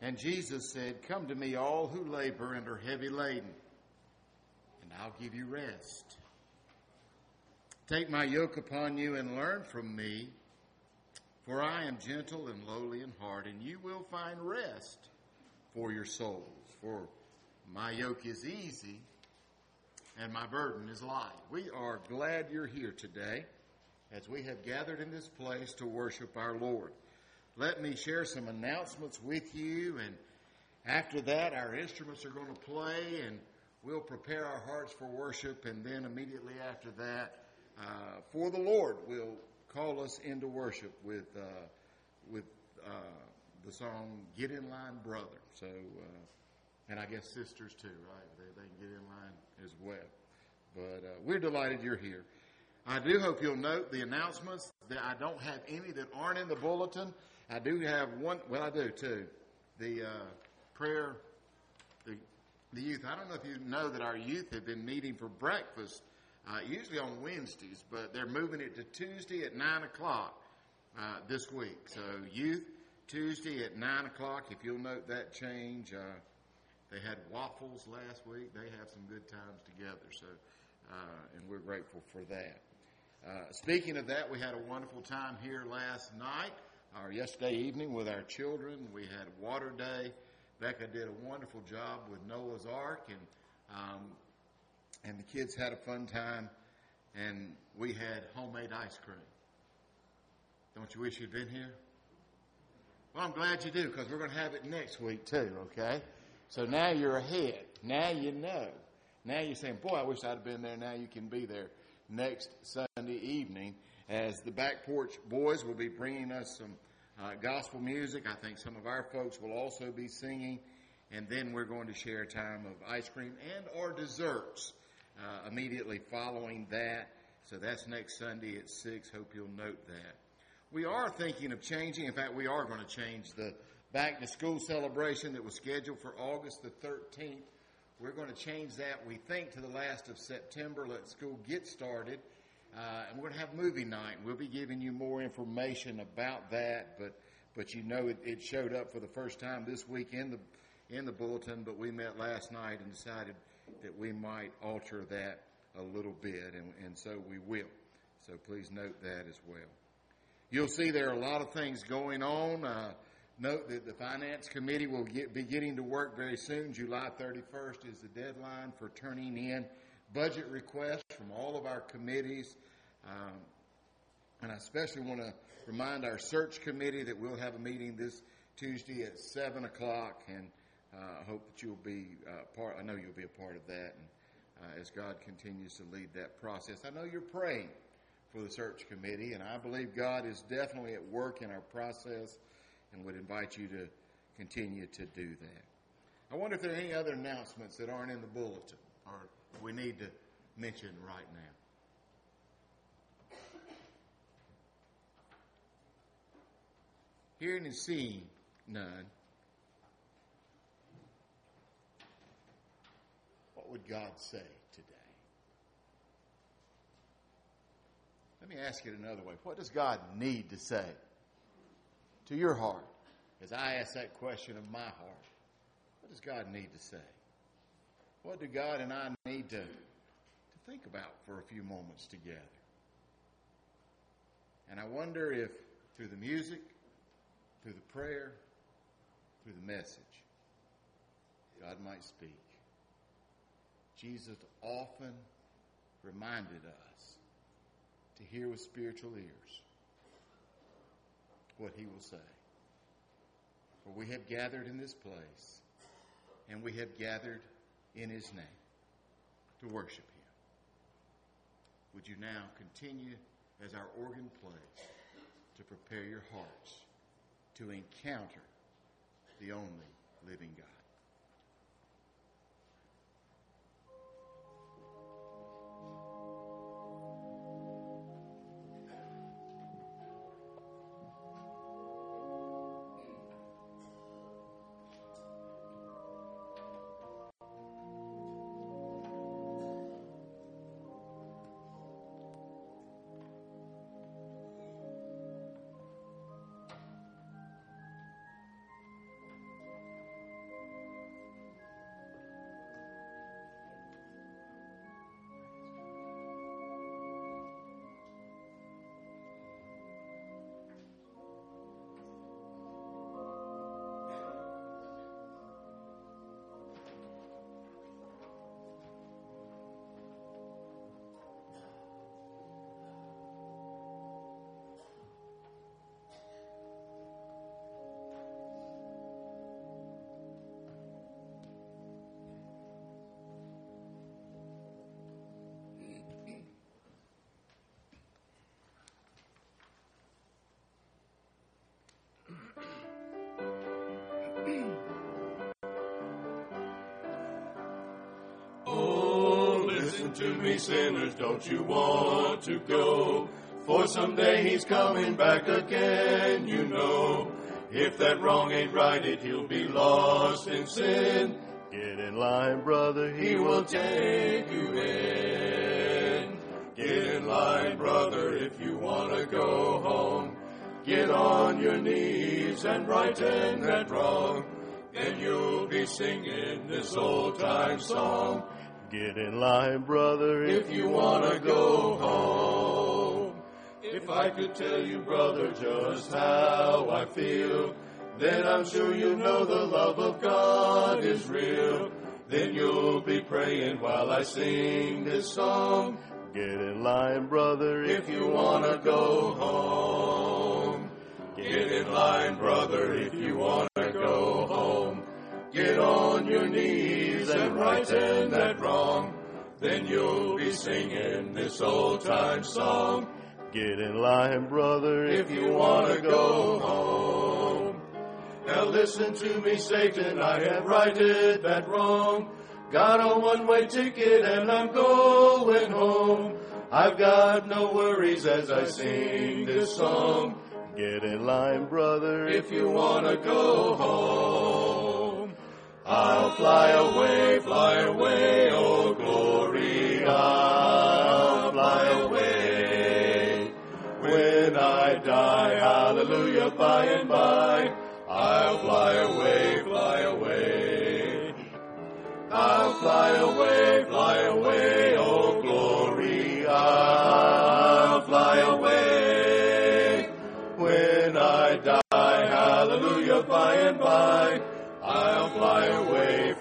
And Jesus said, "Come to me, all who labor and are heavy laden, and I'll give you rest. Take my yoke upon you and learn from me, for I am gentle and lowly in heart, and you will find rest for your souls. For my yoke is easy and my burden is light." We are glad you're here today as we have gathered in this place to worship our Lord. Let me share some announcements with you, and after that our instruments are going to play and we'll prepare our hearts for worship, and then immediately after that, for the Lord will call us into worship with the song "Get in Line, Brother." So, and I guess sisters too, right? They can get in line as well. But we're delighted you're here. I do hope you'll note the announcements. That I don't have any that aren't in the bulletin. I do have one. Well, I do too. The prayer, the youth. I don't know if you know that our youth have been meeting for breakfast. Usually on Wednesdays, but they're moving it to Tuesday at 9 o'clock this week. So youth, Tuesday at 9 o'clock. If you'll note that change, they had waffles last week. They have some good times together. So, and we're grateful for that. Speaking of that, we had a wonderful time here last night, or yesterday evening, with our children. We had Water Day. Becca did a wonderful job with Noah's Ark, and the kids had a fun time, and we had homemade ice cream. Don't you wish you'd been here? Well, I'm glad you do, because we're going to have it next week too, okay? So now you're ahead. Now you know. Now you're saying, boy, I wish I'd have been there. Now you can be there next Sunday evening, as the Back Porch Boys will be bringing us some gospel music. I think some of our folks will also be singing, and then we're going to share a time of ice cream and or desserts immediately following that. So that's next Sunday at 6. Hope you'll note that. We are thinking of changing. In fact, we are going to change the back to school celebration that was scheduled for August the 13th. We're going to change that, we think, to the last of September. Let school get started. And we're going to have movie night. We'll be giving you more information about that. But you know it showed up for the first time this week in the bulletin. But we met last night and decided that we might alter that a little bit, and so we will. So please note that as well. You'll see there are a lot of things going on. Note that the Finance Committee will be getting to work very soon. July 31st is the deadline for turning in budget requests from all of our committees. And I especially want to remind our search committee that we'll have a meeting this Tuesday at 7 o'clock, and I hope that you'll be I know you'll be a part of that, and as God continues to lead that process. I know you're praying for the search committee, and I believe God is definitely at work in our process, and would invite you to continue to do that. I wonder if there are any other announcements that aren't in the bulletin, or we need to mention right now. Hearing and seeing none, what would God say today? Let me ask it another way. What does God need to say to your heart? As I ask that question of my heart, what does God need to say? What do God and I need to think about for a few moments together? And I wonder if through the music, through the prayer, through the message, God might speak. Jesus often reminded us to hear with spiritual ears what he will say. For we have gathered in this place, and we have gathered in his name to worship him. Would you now continue as our organ plays to prepare your hearts to encounter the only living God? listen to me, sinners, don't you want to go? For someday he's coming back again, you know. If that wrong ain't righted, he'll be lost in sin. Get in line, brother, he will take you in. Get in line, brother, if you want to go home. Get on your knees and righten that wrong. Then you'll be singing this old-time song. Get in line, brother, if you want to go home. If I could tell you, brother, just how I feel, then I'm sure you know the love of God is real. Then you'll be praying while I sing this song. Get in line, brother, if you want to go home. Get in line, brother, if you want to go home. Get on your knees and righten that wrong. Then you'll be singing this old-time song. Get in line, brother, if you want to go home. Now listen to me, Satan, I have righted that wrong. Got a one-way ticket and I'm going home. I've got no worries as I sing this song. Get in line, brother, if you want to go home. I'll fly away, oh glory, I'll fly away. When I die, hallelujah, by and by, I'll fly away, I'll fly away, oh glory, I'll fly away. When I die, hallelujah, by and by, I'll fly away,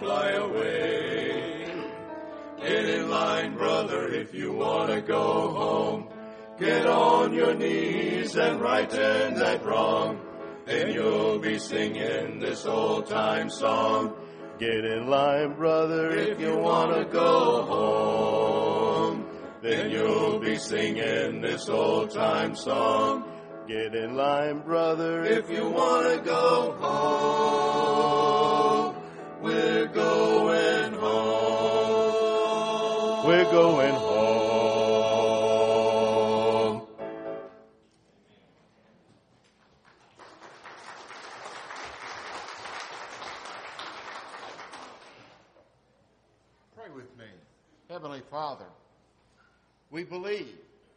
Get in line, brother, if you want to go home. Get on your knees and righten that wrong. Then you'll be singing this old-time song. Get in line, brother, if you want to go home. Then you'll be singing this old-time song. Get in line, brother, if you want to go home. We're going home. We're going home. Pray with me. Heavenly Father, we believe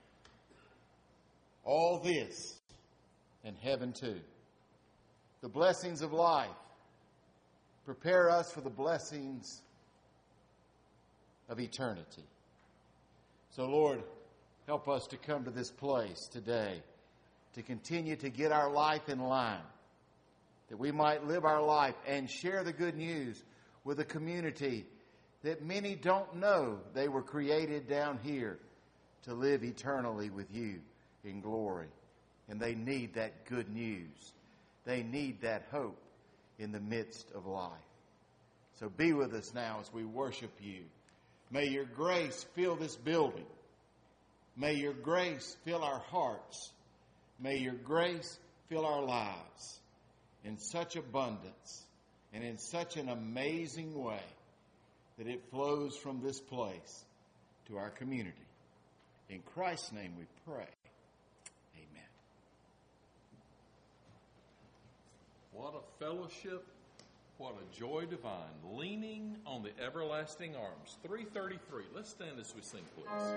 all this and heaven too. The blessings of life prepare us for the blessings of eternity. So, Lord, help us to come to this place today to continue to get our life in line, that we might live our life and share the good news with a community that many don't know they were created down here to live eternally with you in glory. And they need that good news. They need that hope in the midst of life. So be with us now as we worship you. May your grace fill this building. May your grace fill our hearts. May your grace fill our lives in such abundance and in such an amazing way that it flows from this place to our community. In Christ's name we pray. Amen. What a fellowship. What a joy divine. Leaning on the everlasting arms. 333. Let's stand as we sing, please.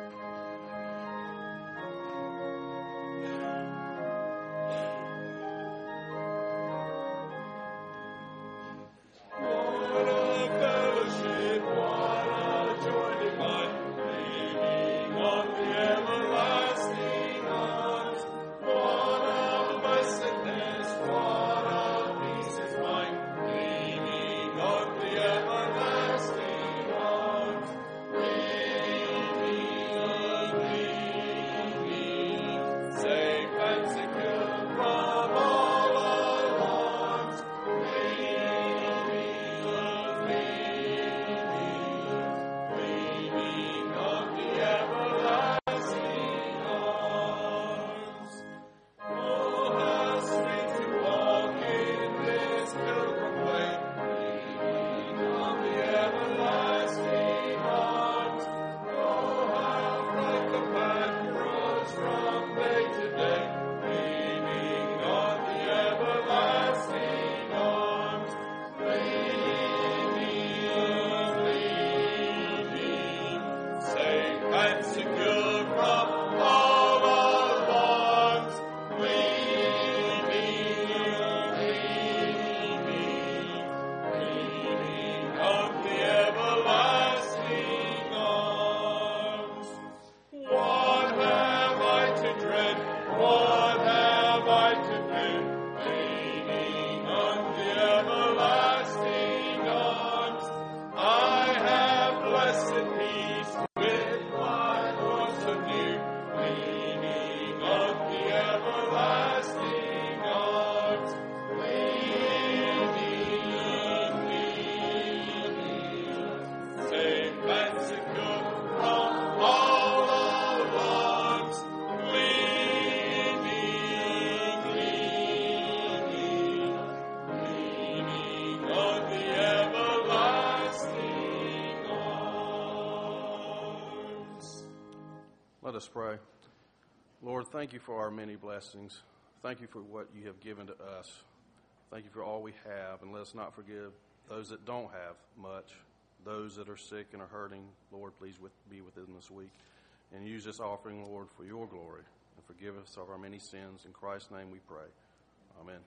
us pray. Lord, thank you for our many blessings. Thank you for what you have given to us. Thank you for all we have, and let us not forgive those that don't have much, those that are sick and are hurting. Lord, please be with them this week. And use this offering, Lord, for your glory, and forgive us of our many sins. In Christ's name we pray. Amen.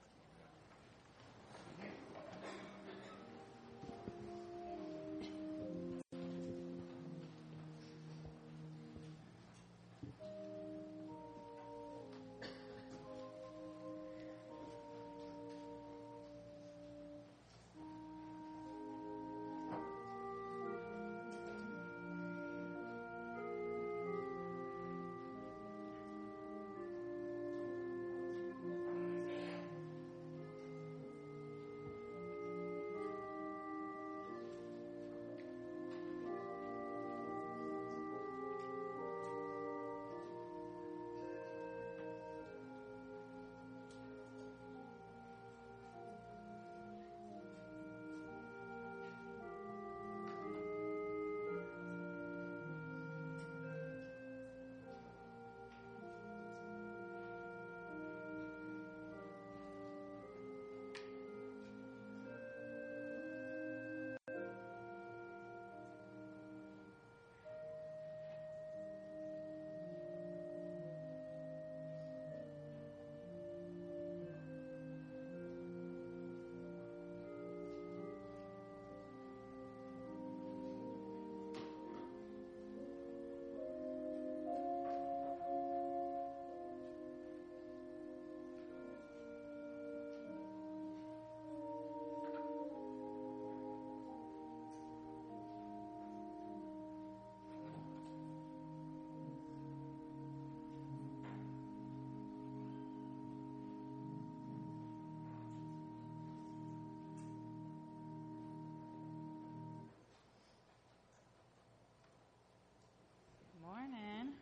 Morning.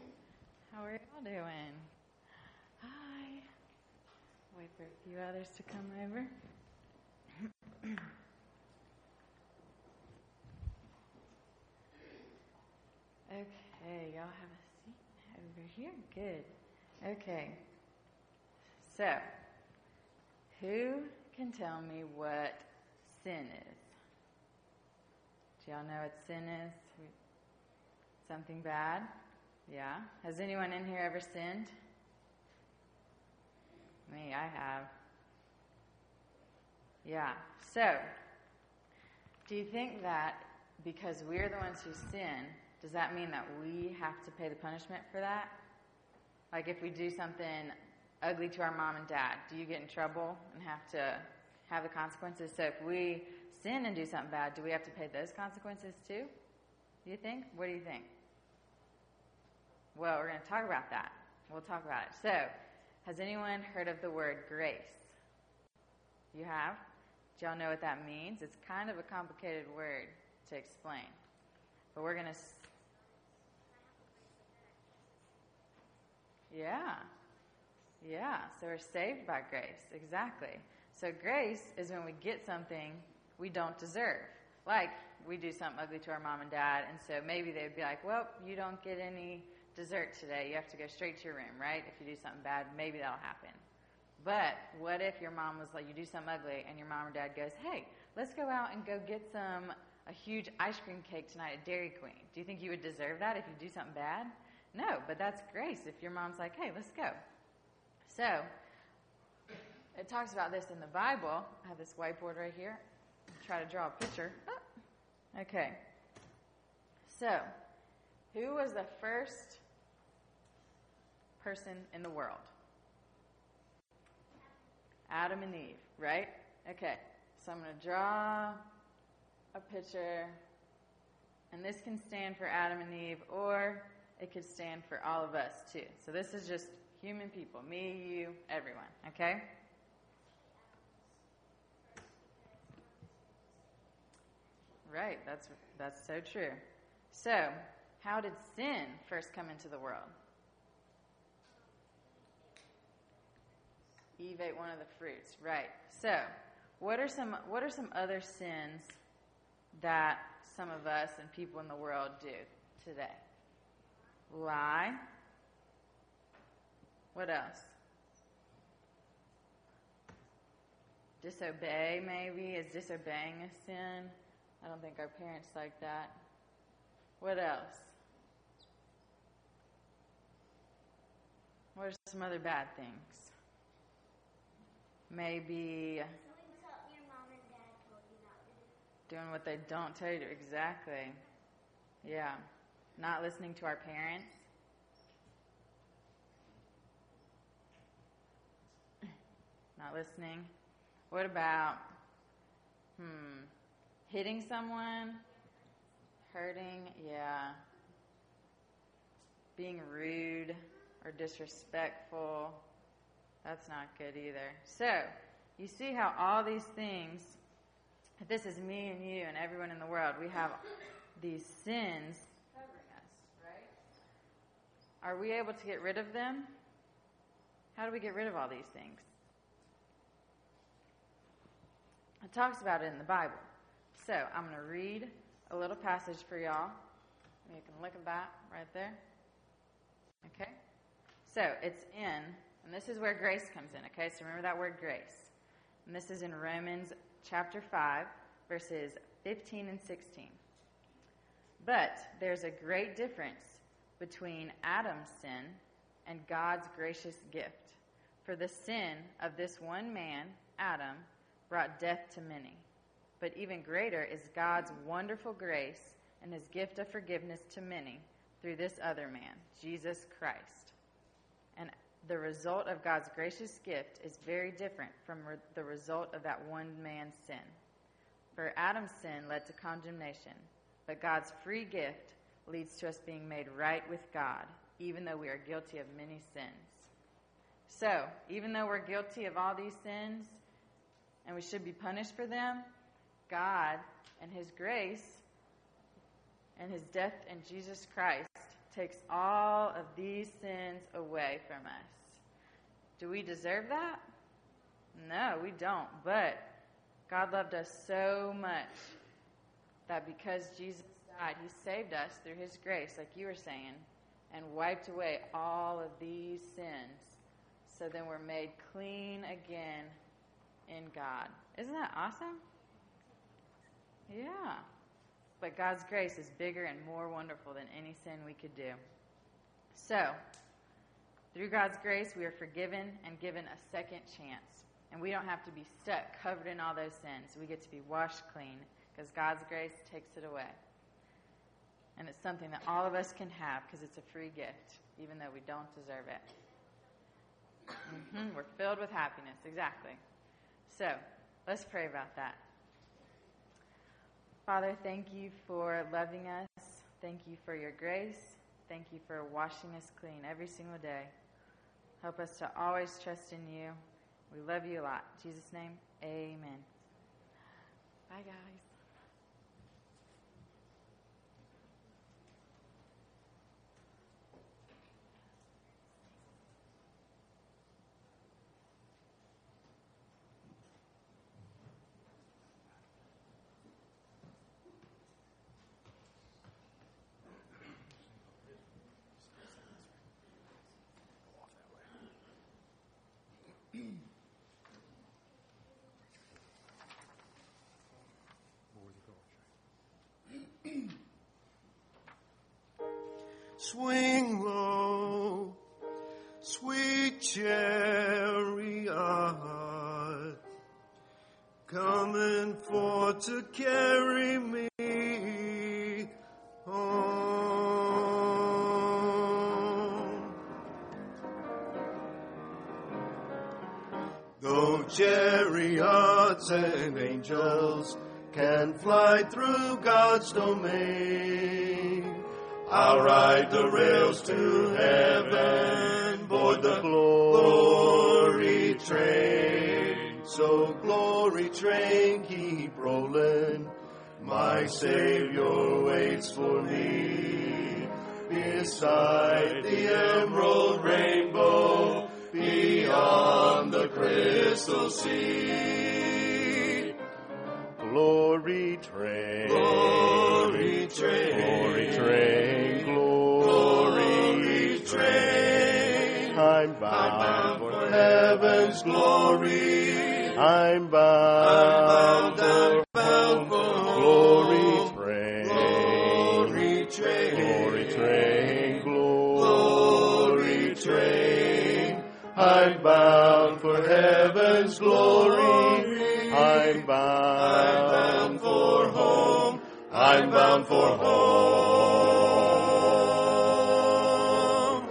How are y'all doing? Hi. Wait for a few others to come over. Okay, y'all have a seat over here. Good. Okay. So, who can tell me what sin is? Do y'all know what sin is? Something bad? Yeah. Has anyone in here ever sinned? Me, I have. Yeah. So, do you think that because we're the ones who sin, does that mean that we have to pay the punishment for that? Like if we do something ugly to our mom and dad, do you get in trouble and have to have the consequences? So if we sin and do something bad, do we have to pay those consequences too? Do you think? What do you think? Well, we're going to talk about that. We'll talk about it. So, has anyone heard of the word grace? You have? Do y'all know what that means? It's kind of a complicated word to explain. But we're going to... Yeah. Yeah. So we're saved by grace. Exactly. So grace is when we get something we don't deserve. Like, we do something ugly to our mom and dad, and so maybe they'd be like, well, you don't get any dessert today. You have to go straight to your room, right? If you do something bad, maybe that'll happen. But what if your mom was like, you do something ugly, and your mom or dad goes, hey, let's go out and go get a huge ice cream cake tonight at Dairy Queen. Do you think you would deserve that if you do something bad? No, but that's grace if your mom's like, hey, let's go. So, it talks about this in the Bible. I have this whiteboard right here. I'll try to draw a picture. Oh. Okay. So, who was the first person in the world? Adam and Eve, right? Okay, so I'm going to draw a picture, and this can stand for Adam and Eve, or it could stand for all of us too. So this is just human people, me, you, everyone, okay? Right, that's so true. So, how did sin first come into the world? Eve ate one of the fruits, right? So, what are some other sins that some of us and people in the world do today? lie. What else? Disobey, maybe. Is disobeying a sin? I don't think our parents like that. What else? What are some other bad things? Maybe Doing something your mom and dad told you not to do. doing what they don't tell you to. Exactly. Yeah. Not listening to our parents. Not listening. What about hitting someone? Hurting? Yeah. Being rude or disrespectful. That's not good either. So, you see how all these things, if this is me and you and everyone in the world, we have these sins covering us, right? Are we able to get rid of them? How do we get rid of all these things? It talks about it in the Bible. So, I'm going to read a little passage for y'all. You can look at that right there. Okay? So, it's in, and this is where grace comes in, okay? So, remember that word grace. And this is in Romans chapter 5, verses 15 and 16. But there's a great difference between Adam's sin and God's gracious gift. For the sin of this one man, Adam, brought death to many. But even greater is God's wonderful grace and his gift of forgiveness to many through this other man, Jesus Christ. And the result of God's gracious gift is very different from the result of that one man's sin. For Adam's sin led to condemnation, but God's free gift leads to us being made right with God, even though we are guilty of many sins. So, even though we're guilty of all these sins, and we should be punished for them, God and his grace and his death in Jesus Christ takes all of these sins away from us. Do we deserve that? No, we don't. But God loved us so much that because Jesus died, he saved us through his grace, like you were saying, and wiped away all of these sins. So then we're made clean again in God. Isn't that awesome? Yeah. But God's grace is bigger and more wonderful than any sin we could do. So, through God's grace, we are forgiven and given a second chance. And we don't have to be stuck, covered in all those sins. We get to be washed clean because God's grace takes it away. And it's something that all of us can have because it's a free gift, even though we don't deserve it. We're filled with happiness, exactly. So, let's pray about that. Father, thank you for loving us. Thank you for your grace. Thank you for washing us clean every single day. Help us to always trust in you. We love you a lot. In Jesus' name, amen. Bye, guys. Swing low, sweet chariot, coming forth to carry me home. Though chariots and angels can fly through God's domain, I'll ride the rails to heaven, board the glory train. So glory train, keep rolling. My Savior waits for me beside the emerald rainbow, beyond the crystal sea. Glory train, glory train, glory train, glory heaven's glory. I'm bound for glory train. Glory train. Glory train. Glory train. I'm bound for heaven's glory. I'm bound for home. I'm bound for home.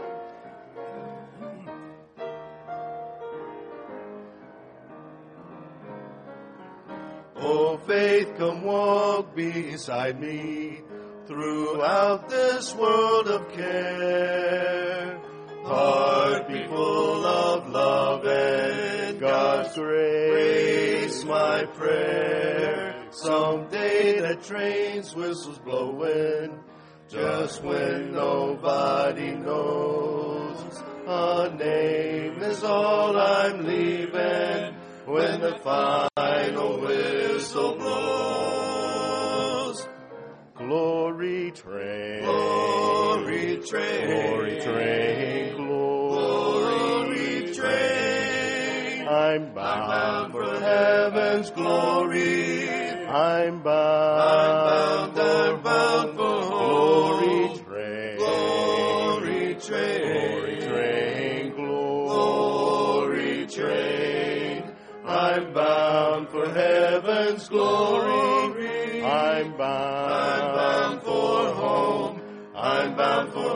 Oh, faith, come walk beside me throughout this world of care. Heart be full of love and God's grace, my prayer. Someday that train's whistles blowing, just when nobody knows. A name is all I'm leaving when the final whistle blows. Glory train, Glory train. glory train, Glory train. I'm bound for heaven's glory. I'm bound for glory home. train, Glory train. glory train, Glory train. I'm bound for heaven's glory. I'm bound for home. I'm bound for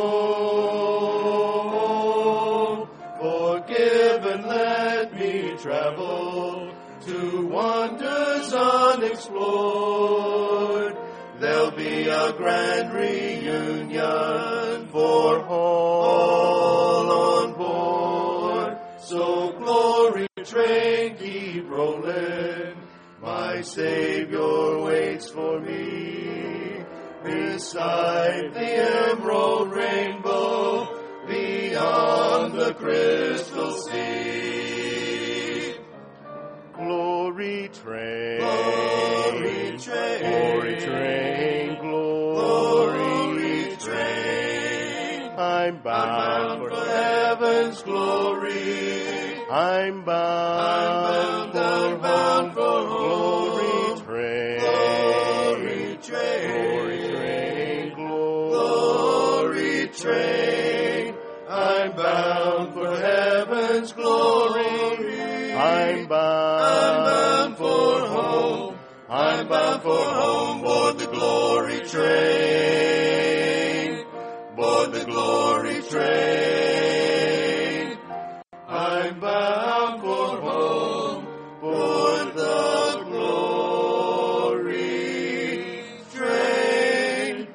home. Forgive and let me travel to wonders unexplored. There'll be a grand reunion for all on board. So glory train, keep rolling. My Savior waits for me beside the emerald rainbow, beyond the crystal sea. Glory train, Glory train. glory train, Glory train. I'm bound for heaven's glory. I'm bound for glory train, Glory train. Glory train. I'm bound for heaven's glory. I'm bound for home. I'm bound for home. Board the glory train. Board the glory train. I'm bound for home. Board the glory train.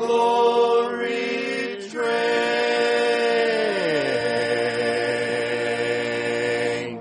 Glory train.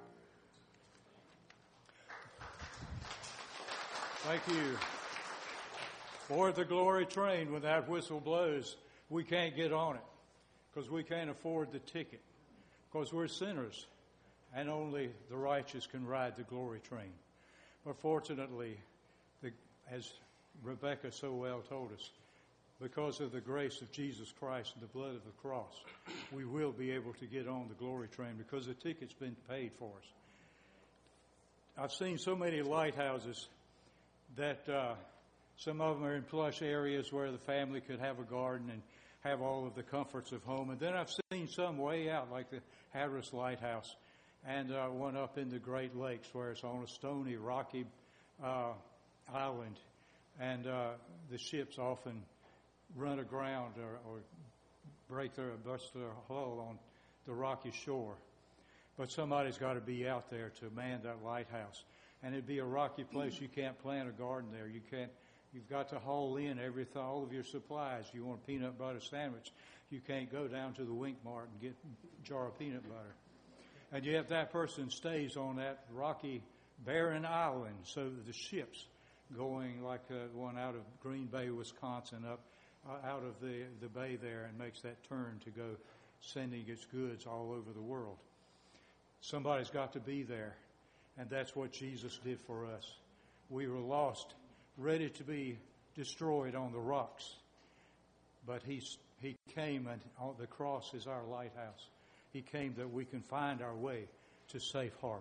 Thank you. Board the glory train, when that whistle blows, we can't get on it because we can't afford the ticket because we're sinners and only the righteous can ride the glory train. But fortunately, as Rebecca so well told us, because of the grace of Jesus Christ and the blood of the cross, we will be able to get on the glory train because the ticket's been paid for us. I've seen so many lighthouses that some of them are in plush areas where the family could have a garden and have all of the comforts of home. And then I've seen some way out, like the Hatteras Lighthouse, and one up in the Great Lakes where it's on a stony, rocky island. And the ships often run aground or bust their hull on the rocky shore. But somebody's got to be out there to man that lighthouse. And it'd be a rocky place. You can't plant a garden there. You've got to haul in everything, all of your supplies. You want a peanut butter sandwich, you can't go down to the Wink Mart and get a jar of peanut butter. And yet that person stays on that rocky, barren island. So the ships going like one out of Green Bay, Wisconsin, up out of the bay there and makes that turn to go sending its goods all over the world. Somebody's got to be there. And that's what Jesus did for us. We were lost, ready to be destroyed on the rocks. But he came, and the cross is our lighthouse. He came that we can find our way to Safe Harbor.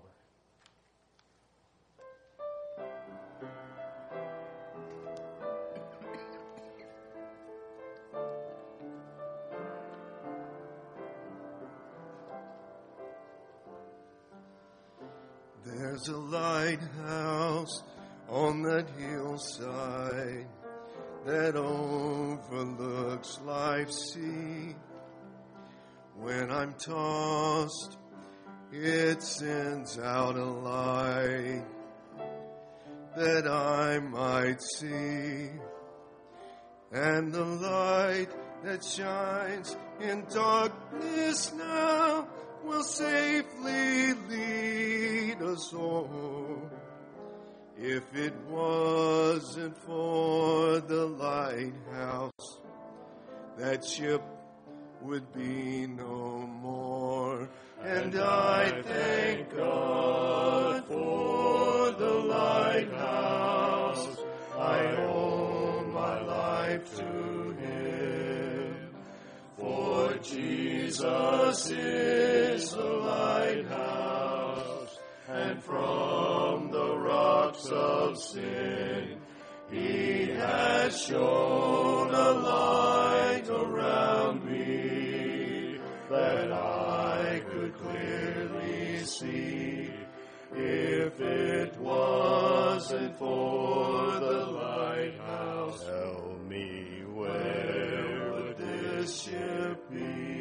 There's a lighthouse on that hillside that overlooks life's sea. When I'm tossed, it sends out a light that I might see. And the light that shines in darkness now will safely lead us all. If it wasn't for the lighthouse, that ship would be no more. And I thank God for the lighthouse. I owe my life to Him. For Jesus is the lighthouse, and from the rocks of sin He has shone a light around me that I could clearly see. If it wasn't for the lighthouse, tell me, where would this ship be?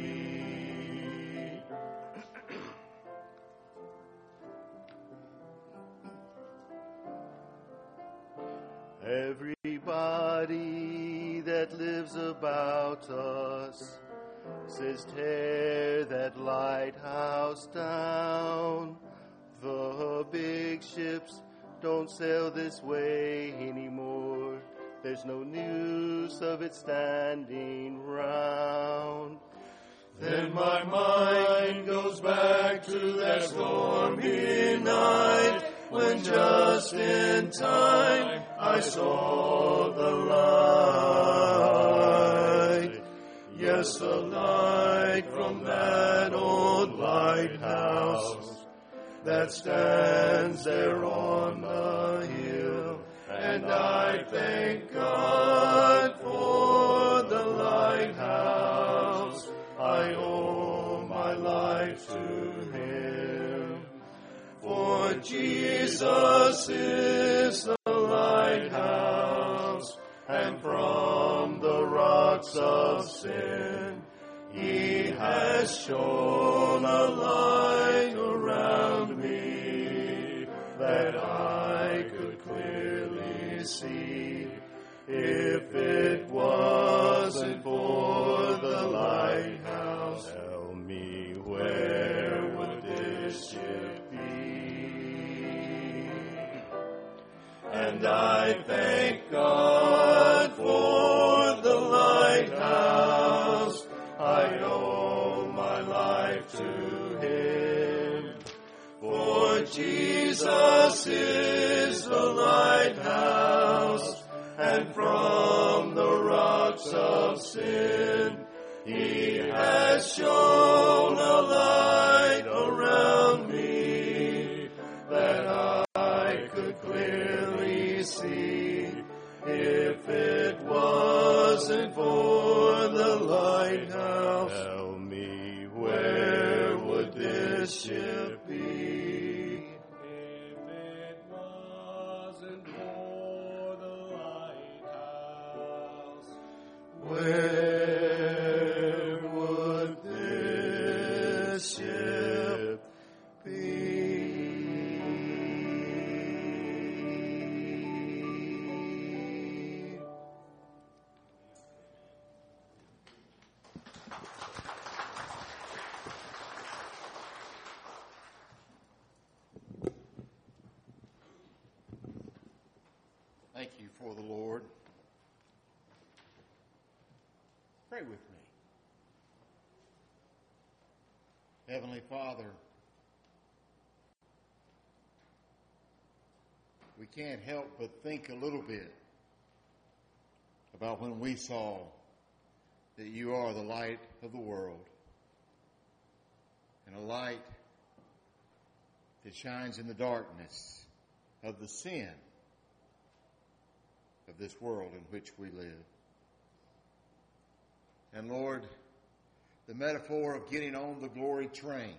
Everybody that lives about us says, tear that lighthouse down. The big ships don't sail this way anymore. There's no news of it standing round. Then my mind goes back to that stormy night, when just in time I saw the light. Yes, the light from that old lighthouse that stands there on the hill. And I thank God for the lighthouse. I owe my life to Him. For Jesus is the lighthouse, and from the rocks of sin He has shone a light around me that I could clearly see. If it wasn't for the lighthouse, tell me, where would this ship be? And I thank God for the lighthouse. I owe my life to Him. For Jesus is the lighthouse, and from the rocks of sin He has shone a light around me that I could clearly see. If it wasn't for the lighthouse, tell me, where would this ship be? If it wasn't for the lighthouse, where would this ship be? Thank you for the Lord. Pray with me. Heavenly Father, we can't help but think a little bit about when we saw that you are the light of the world, and a light that shines in the darkness of the sin of this world in which we live. And Lord, the metaphor of getting on the glory train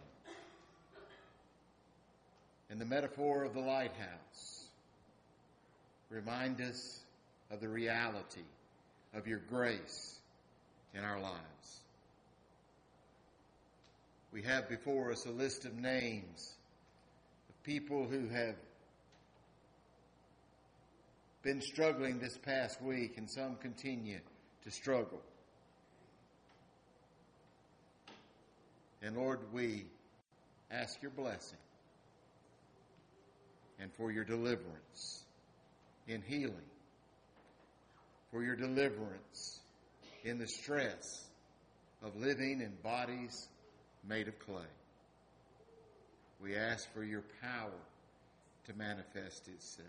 and the metaphor of the lighthouse remind us of the reality of your grace in our lives. We have before us a list of names of people who have been struggling this past week, and some continue to struggle. And Lord, we ask your blessing and for your deliverance in healing, for your deliverance in the stress of living in bodies made of clay. We ask for your power to manifest itself.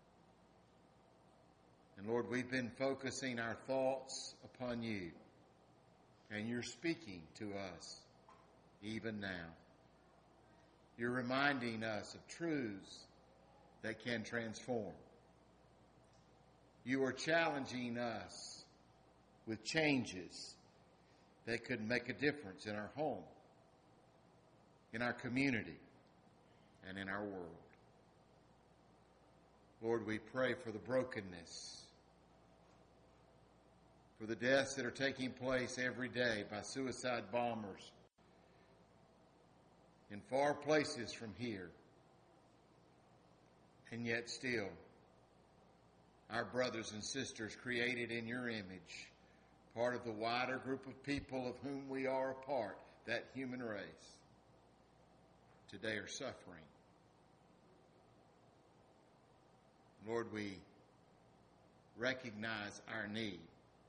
And Lord, we've been focusing our thoughts upon you, and you're speaking to us even now. You're reminding us of truths that can transform. You are challenging us with changes that could make a difference in our home, in our community, and in our world. Lord, we pray for the brokenness, for the deaths that are taking place every day by suicide bombers in far places from here. And yet still, our brothers and sisters created in your image, part of the wider group of people of whom we are a part, that human race, today are suffering. Lord, we recognize our need.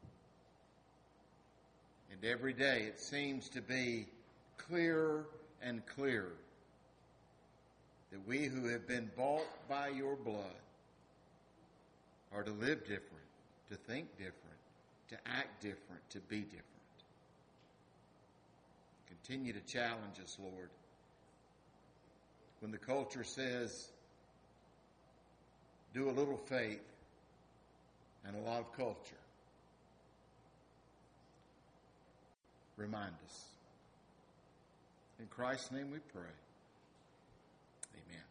And every day it seems to be clearer and clearer that we who have been bought by your blood are to live different, to think different, to act different, to be different. Continue to challenge us, Lord. When the culture says, do a little faith and a lot of culture, remind us. In Christ's name we pray. Amen.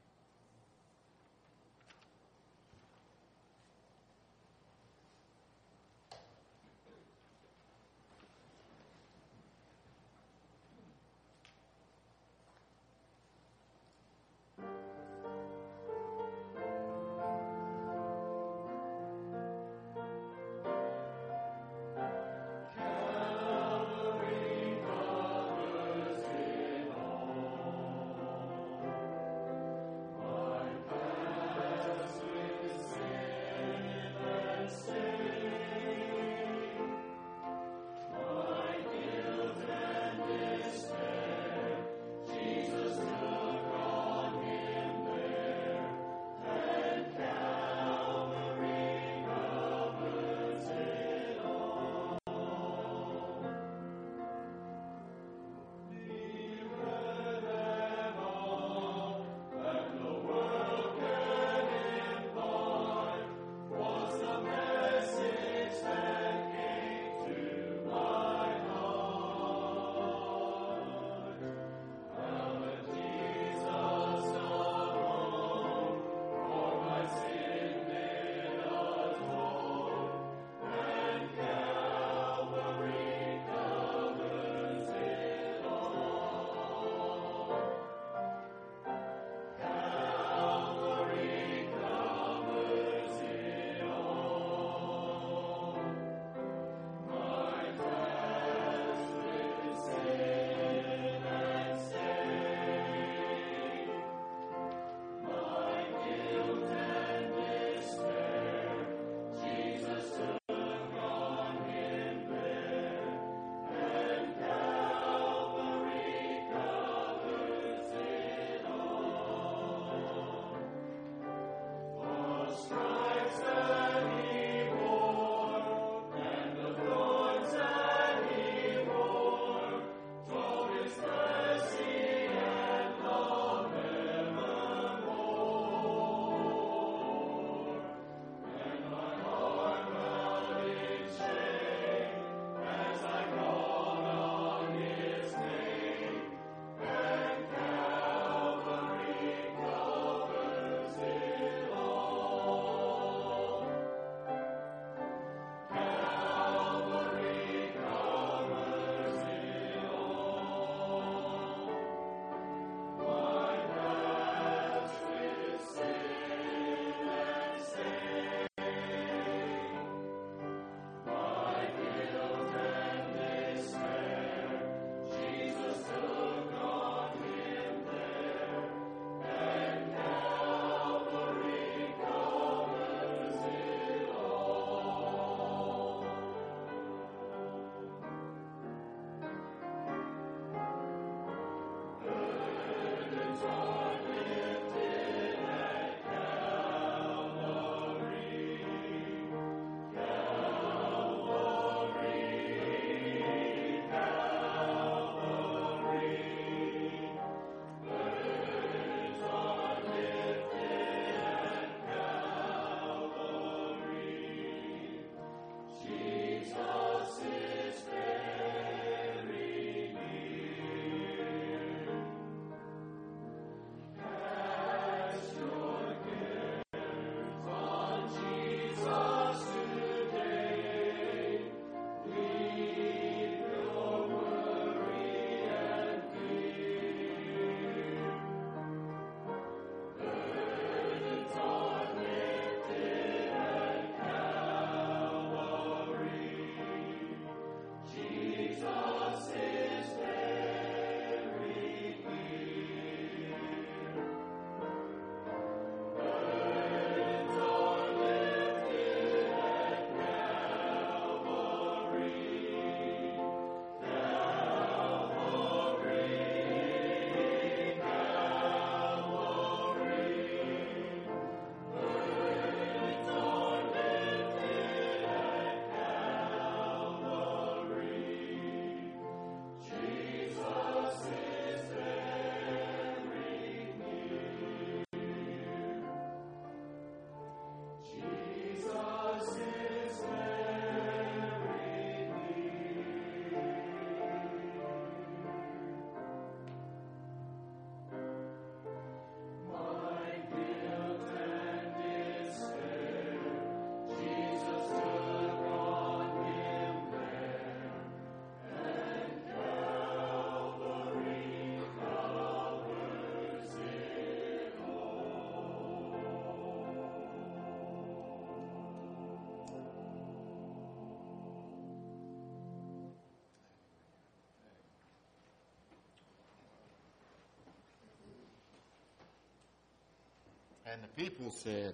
And the people said,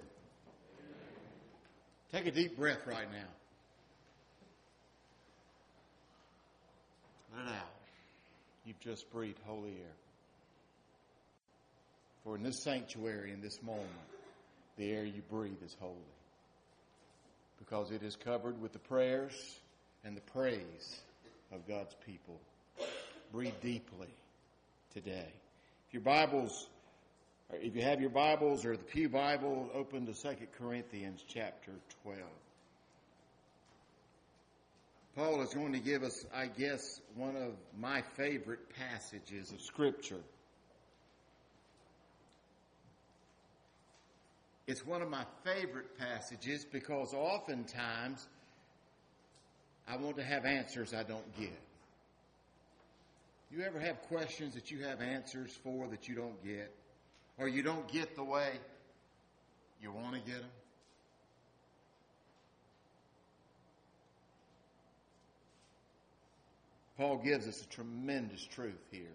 take a deep breath right now. Let it out. You've just breathed holy air. For in this sanctuary, in this moment, the air you breathe is holy. Because it is covered with the prayers and the praise of God's people. Breathe deeply today. If you have your Bibles or the Pew Bible, open to 2 Corinthians chapter 12. Paul is going to give us, I guess, one of my favorite passages of Scripture. It's one of my favorite passages because oftentimes I want to have answers I don't get. You ever have questions that you have answers for that you don't get? Or you don't get the way you want to get them? Paul gives us a tremendous truth here.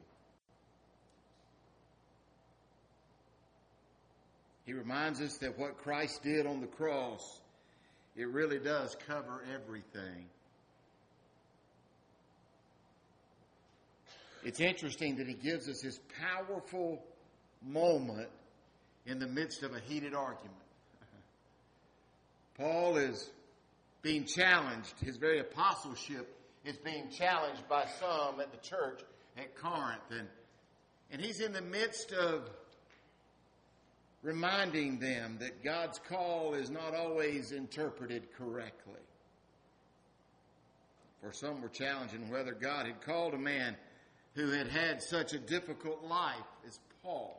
He reminds us that what Christ did on the cross, it really does cover everything. It's interesting that he gives us this powerful moment in the midst of a heated argument. Paul is being challenged. His very apostleship is being challenged by some at the church at Corinth. And he's in the midst of reminding them that God's call is not always interpreted correctly. For some were challenging whether God had called a man who had had such a difficult life as Paul.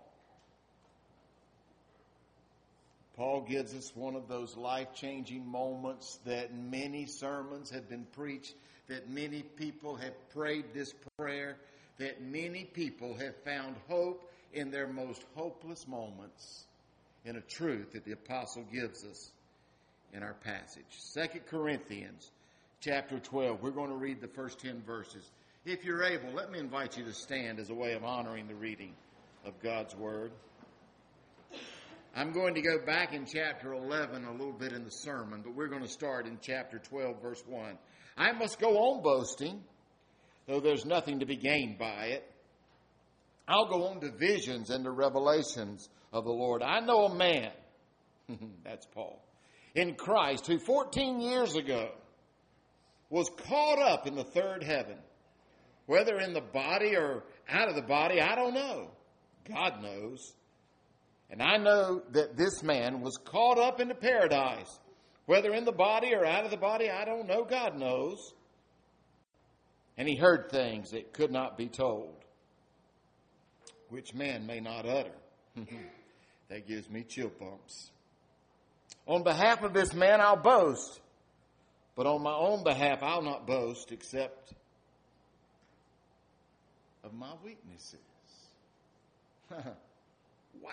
Paul gives us one of those life-changing moments that many sermons have been preached, that many people have prayed this prayer, that many people have found hope in their most hopeless moments in a truth that the apostle gives us in our passage. 2 Corinthians chapter 12. We're going to read the first 10 verses. If you're able, let me invite you to stand as a way of honoring the reading of God's Word. I'm going to go back in chapter 11 a little bit in the sermon, but we're going to start in chapter 12, verse 1. I must go on boasting, though there's nothing to be gained by it. I'll go on to visions and to revelations of the Lord. I know a man, that's Paul, in Christ, who 14 years ago was caught up in the third heaven. Whether in the body or out of the body, I don't know. God knows. And I know that this man was caught up into paradise. Whether in the body or out of the body, I don't know. God knows. And he heard things that could not be told, which man may not utter. That gives me chill bumps. On behalf of this man, I'll boast. But on my own behalf, I'll not boast except of my weaknesses. Wow.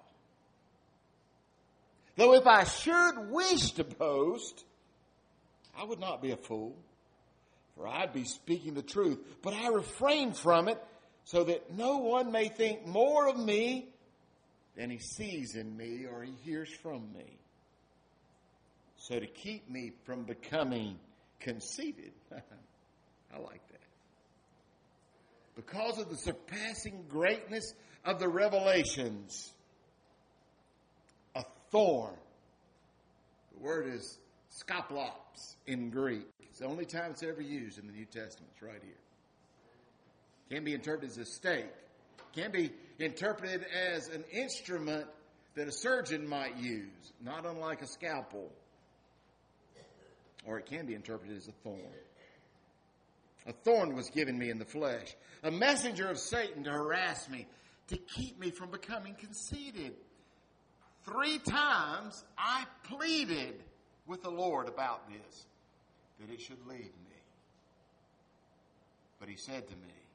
Though if I should wish to boast, I would not be a fool, for I'd be speaking the truth. But I refrain from it, so that no one may think more of me than he sees in me or he hears from me. So to keep me from becoming conceited, I like that. Because of the surpassing greatness of the revelations, a thorn. The word is skoplops in Greek. It's the only time it's ever used in the New Testament. It's right here. Can be interpreted as a stake. Can be interpreted as an instrument that a surgeon might use, not unlike a scalpel. Or it can be interpreted as a thorn. A thorn was given me in the flesh, a messenger of Satan to harass me, to keep me from becoming conceited. 3 times I pleaded with the Lord about this, that it should leave me. But he said to me,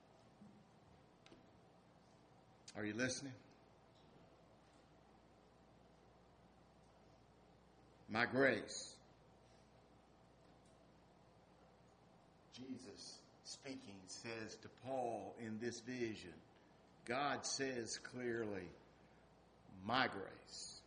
are you listening? My grace. Jesus speaking says to Paul in this vision, God says clearly, my grace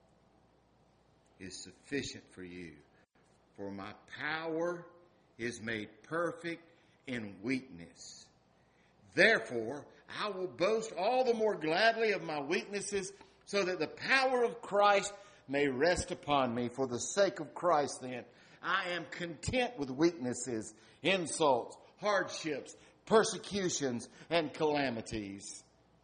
is sufficient for you, for my power is made perfect in weakness. Therefore, I will boast all the more gladly of my weaknesses, so that the power of Christ may rest upon me. For the sake of Christ, then, I am content with weaknesses, insults, hardships, persecutions, and calamities.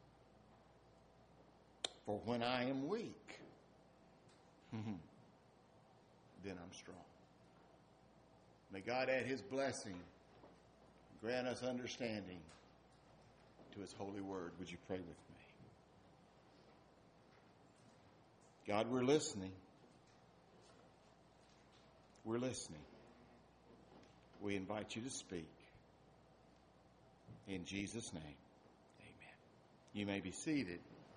For when I am weak, then I'm strong. May God add his blessing, grant us understanding to his holy word. Would you pray with me? God, we're listening. We're listening. We invite you to speak. In Jesus' name, amen. You may be seated.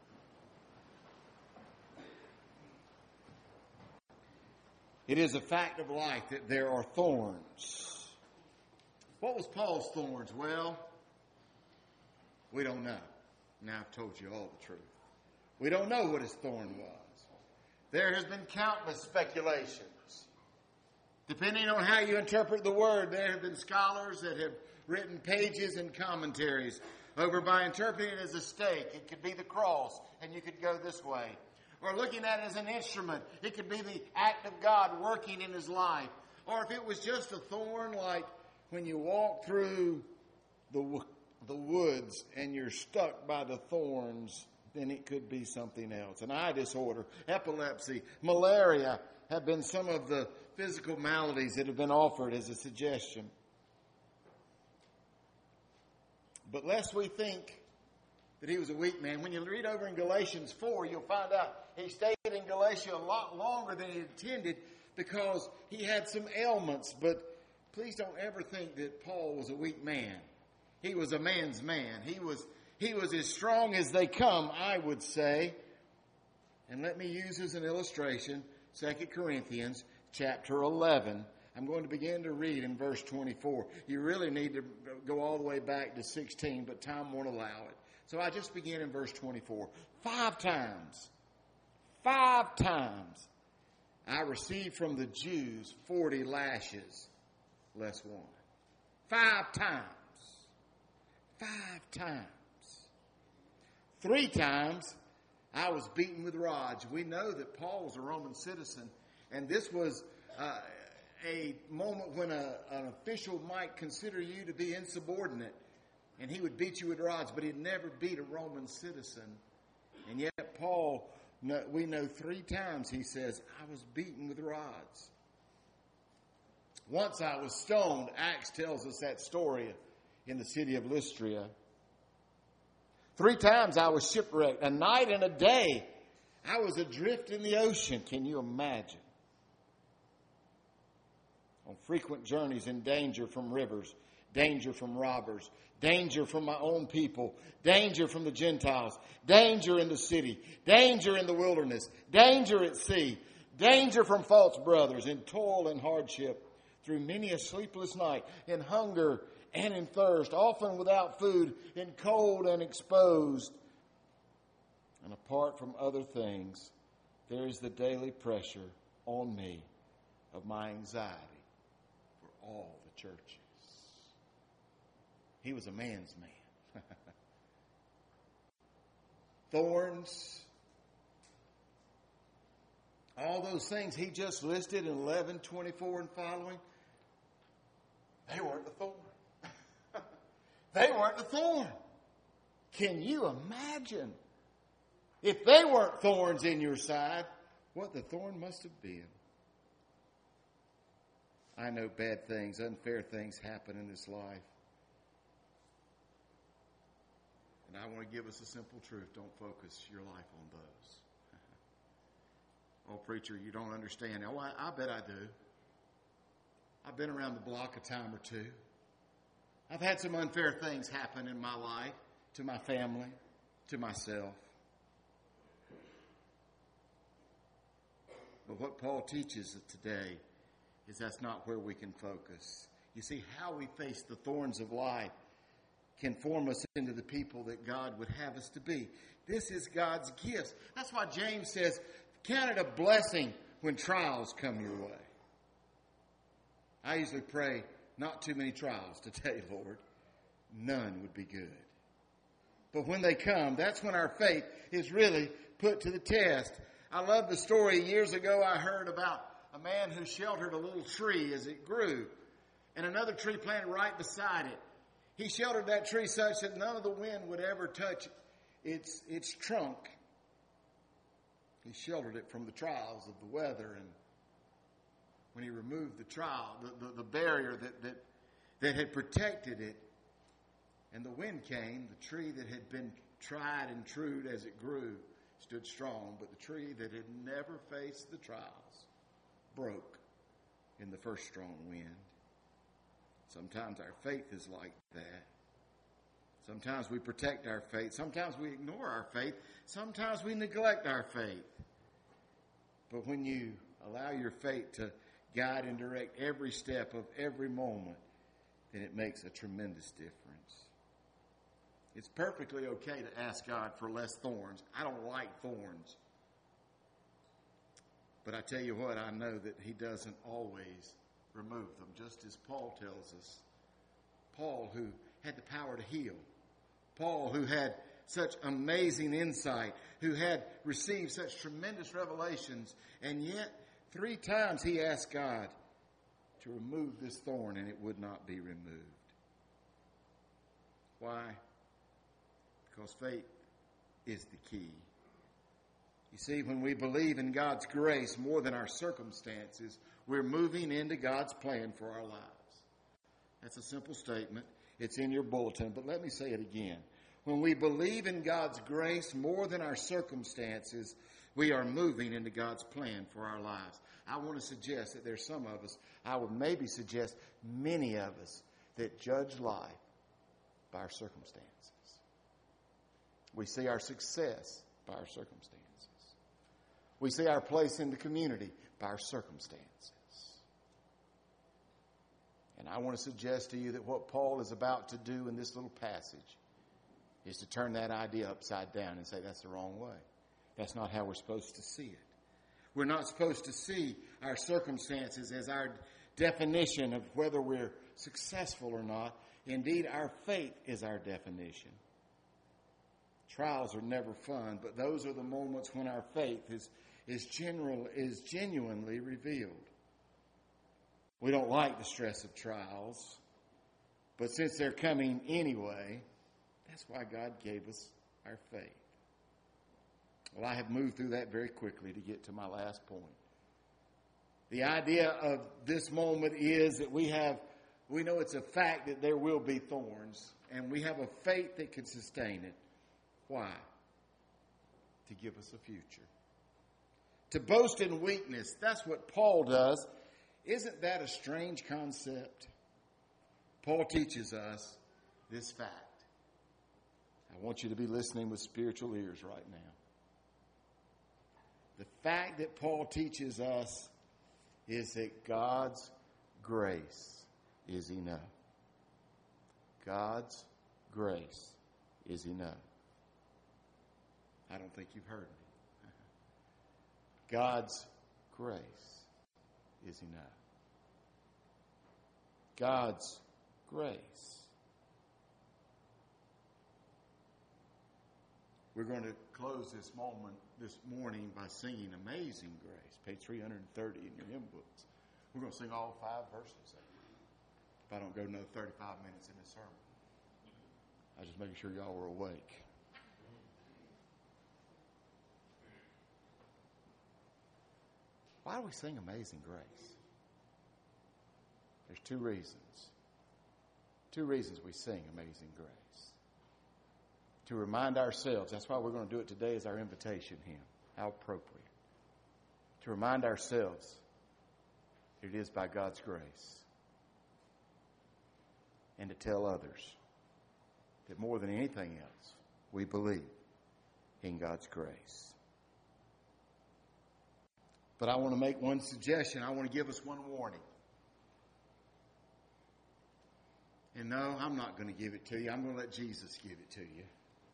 It is a fact of life that there are thorns. What was Paul's thorns? Well, we don't know. Now I've told you all the truth. We don't know what his thorn was. There has been countless speculations. Depending on how you interpret the word, there have been scholars that have written pages and commentaries over by interpreting it as a stake. It could be the cross, and you could go this way. Or looking at it as an instrument, it could be the act of God working in his life. Or if it was just a thorn, like when you walk through the woods and you're stuck by the thorns, then it could be something else. An eye disorder, epilepsy, malaria have been some of the physical maladies that have been offered as a suggestion. But lest we think that he was a weak man, when you read over in Galatians 4, you'll find out he stayed in Galatia a lot longer than he intended because he had some ailments. But please don't ever think that Paul was a weak man. He was a man's man. He was as strong as they come, I would say. And let me use as an illustration 2 Corinthians chapter 11. I'm going to begin to read in verse 24. You really need to go all the way back to 16, but time won't allow it. So I just begin in verse 24. 5 times I received from the Jews 40 lashes, less one. 5 times. 5 times. 3 times I was beaten with rods. We know that Paul was a Roman citizen, and this was a moment when an official might consider you to be insubordinate, and he would beat you with rods, but he'd never beat a Roman citizen. And yet Paul, we know 3 times he says, I was beaten with rods. Once I was stoned. Acts tells us that story in the city of Lystra. 3 times I was shipwrecked. A night and a day I was adrift in the ocean. Can you imagine? on frequent journeys in danger from rivers, danger from robbers, danger from my own people, danger from the Gentiles, danger in the city, danger in the wilderness, danger at sea, danger from false brothers, in toil and hardship, through many a sleepless night, in hunger and in thirst, often without food, in cold and exposed. And apart from other things, there is the daily pressure on me of my anxiety for all the churches. He was a man's man. Thorns. All those things he just listed in 11:24 and following, they weren't the thorn. They weren't the thorn. Can you imagine? If they weren't thorns in your side, what the thorn must have been. I know bad things, unfair things happen in this life. And I want to give us a simple truth. Don't focus your life on those. Oh, preacher, you don't understand. Oh, I bet I do. I've been around the block a time or two. I've had some unfair things happen in my life, to my family, to myself. But what Paul teaches us today is that's not where we can focus. You see, how we face the thorns of life can form us into the people that God would have us to be. This is God's gifts. That's why James says, count it a blessing when trials come your way. I usually pray, not too many trials today, Lord. None would be good. But when they come, that's when our faith is really put to the test. I love the story. Years ago, I heard about a man who sheltered a little tree as it grew, and another tree planted right beside it. He sheltered that tree such that none of the wind would ever touch its trunk. He sheltered it from the trials of the weather, and when he removed the barrier that had protected it, and the wind came, the tree that had been tried and trued as it grew stood strong, but the tree that had never faced the trials broke in the first strong wind. Sometimes our faith is like that. Sometimes we protect our faith. Sometimes we ignore our faith. Sometimes we neglect our faith. But when you allow your faith to guide and direct every step of every moment, then it makes a tremendous difference. It's perfectly okay to ask God for less thorns. I don't like thorns. But I tell you what, I know that he doesn't always remove them, just as Paul tells us. Paul, who had the power to heal. Paul, who had such amazing insight, who had received such tremendous revelations, and yet 3 times he asked God to remove this thorn, and it would not be removed. Why? Because faith is the key. You see, when we believe in God's grace more than our circumstances, we're moving into God's plan for our lives. That's a simple statement. It's in your bulletin, but let me say it again. When we believe in God's grace more than our circumstances, we are moving into God's plan for our lives. I want to suggest that there's some of us, I would maybe suggest many of us, that judge life by our circumstances. We see our success by our circumstances. We see our place in the community by our circumstances. And I want to suggest to you that what Paul is about to do in this little passage is to turn that idea upside down and say that's the wrong way. That's not how we're supposed to see it. We're not supposed to see our circumstances as our definition of whether we're successful or not. Indeed, our faith is our definition. Trials are never fun, but those are the moments when our faith is genuinely revealed. We don't like the stress of trials, but since they're coming anyway, that's why God gave us our faith. Well, I have moved through that very quickly to get to my last point. The idea of this moment is that we know it's a fact that there will be thorns, and we have a faith that can sustain it. Why? To give us a future. To boast in weakness, that's what Paul does Isn't that a strange concept? Paul teaches us this fact. I want you to be listening with spiritual ears right now. The fact that Paul teaches us is that God's grace is enough. God's grace is enough. I don't think you've heard me. God's grace is enough. God's grace. We're going to close this morning by singing Amazing Grace, page 330 in your hymn books. We're going to sing all 5 verses. If I don't go another 35 minutes in this sermon. I was just making sure y'all were awake. Why do we sing Amazing Grace? There's 2 reasons. 2 reasons we sing Amazing Grace. To remind ourselves, that's why we're going to do it today as our invitation hymn. How appropriate. To remind ourselves that it is by God's grace. And to tell others that more than anything else, we believe in God's grace. But I want to make one suggestion. I want to give us one warning. And no, I'm not going to give it to you. I'm going to let Jesus give it to you.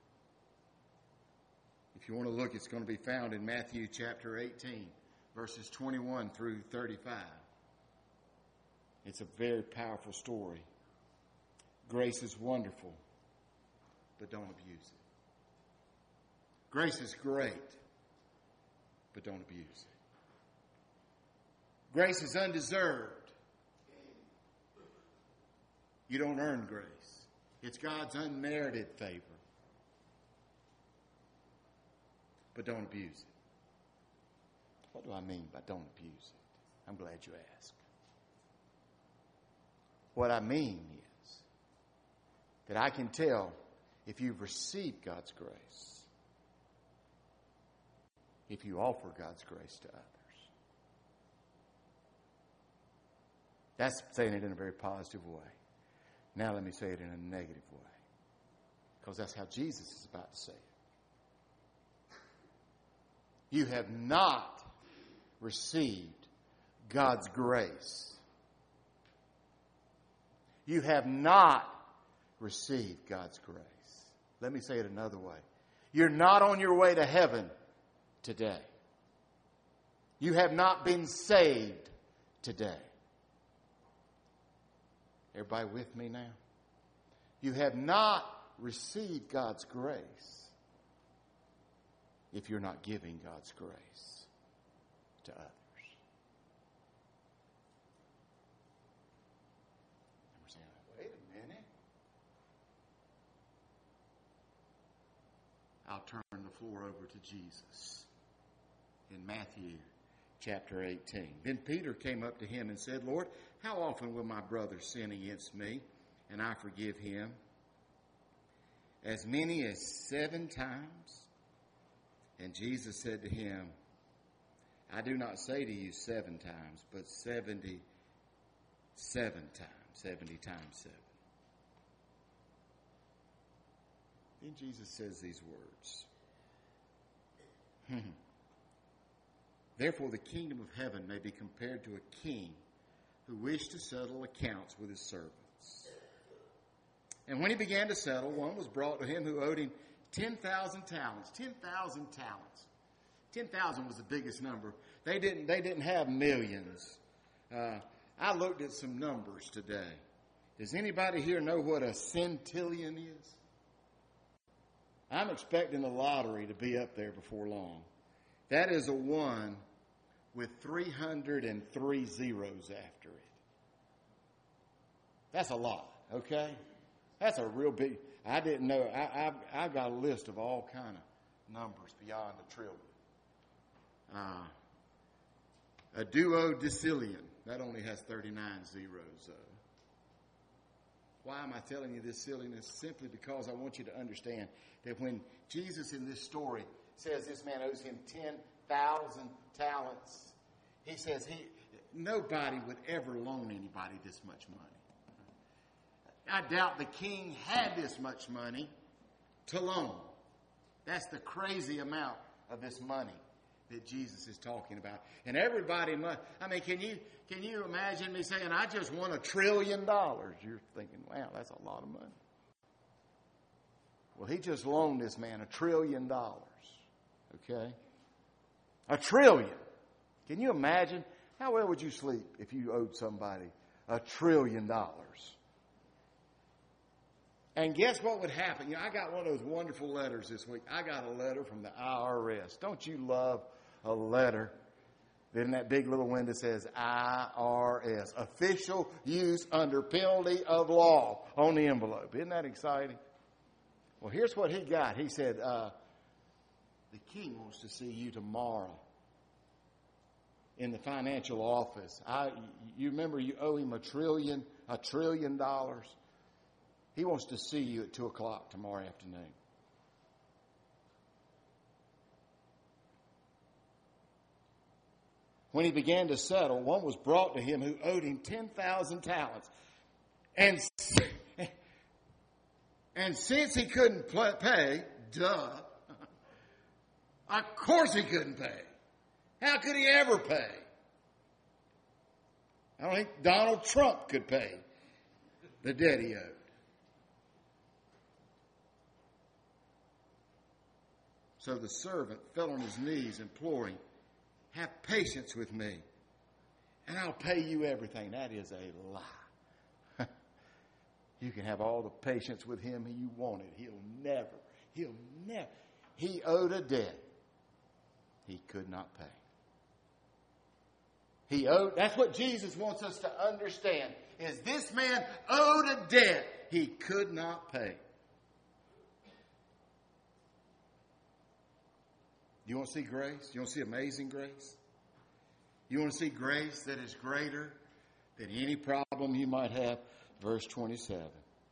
If you want to look, it's going to be found in Matthew chapter 18, verses 21 through 35. It's a very powerful story. Grace is wonderful, but don't abuse it. Grace is great, but don't abuse it. Grace is undeserved. You don't earn grace. It's God's unmerited favor. But don't abuse it. What do I mean by don't abuse it? I'm glad you asked. What I mean is that I can tell if you've received God's grace, if you offer God's grace to others. That's saying it in a very positive way. Now let me say it in a negative way. Because that's how Jesus is about to say it. You have not received God's grace. You have not received God's grace. Let me say it another way. You're not on your way to heaven today. You have not been saved today. Everybody with me now? You have not received God's grace if you're not giving God's grace to others. And we're saying, wait a minute. I'll turn the floor over to Jesus in Matthew chapter 18. Then Peter came up to him and said, Lord, how often will my brother sin against me and I forgive him? As many as 7 times? And Jesus said to him, I do not say to you 7 times, but 77 times, 70 times 7. Then Jesus says these words. Therefore the kingdom of heaven may be compared to a king who wished to settle accounts with his servants. And when he began to settle, one was brought to him who owed him 10,000 talents. 10,000 talents. 10,000 was the biggest number. They didn't have millions. I looked at some numbers today. Does anybody here know what a centillion is? I'm expecting the lottery to be up there before long. That is a 1 with 303 zeros after it. That's a lot, okay? That's a real big... I didn't know. I've got a list of all kind of numbers beyond a trillion. A duodecillion. That only has 39 zeros. Why am I telling you this silliness? Simply because I want you to understand that when Jesus in this story says this man owes him 10,000 talents, he says nobody would ever loan anybody this much money. I doubt the king had this much money to loan. That's the crazy amount of this money that Jesus is talking about. And everybody must, can you imagine me saying, I just won $1 trillion? You're thinking, wow, that's a lot of money. Well, he just loaned this man $1 trillion. Okay? $1 trillion. Can you imagine? How well would you sleep if you owed somebody $1 trillion? And guess what would happen? I got one of those wonderful letters this week. I got a letter from the IRS. Don't you love a letter that in that big little window says IRS, official use under penalty of law on the envelope? Isn't that exciting? Well, here's what he got. He said, the king wants to see you tomorrow in the financial office. You remember you owe him $1 trillion. He wants to see you at 2 o'clock tomorrow afternoon. When he began to settle, one was brought to him who owed him 10,000 talents. And since he couldn't pay, of course he couldn't pay. How could he ever pay? I don't think Donald Trump could pay the debt he owed. So the servant fell on his knees, imploring, have patience with me, and I'll pay you everything. That is a lie. You can have all the patience with him you wanted. He'll never. He owed a debt he could not pay. That's what Jesus wants us to understand, is this man owed a debt he could not pay. You want to see grace? You want to see amazing grace? You want to see grace that is greater than any problem you might have? Verse 27.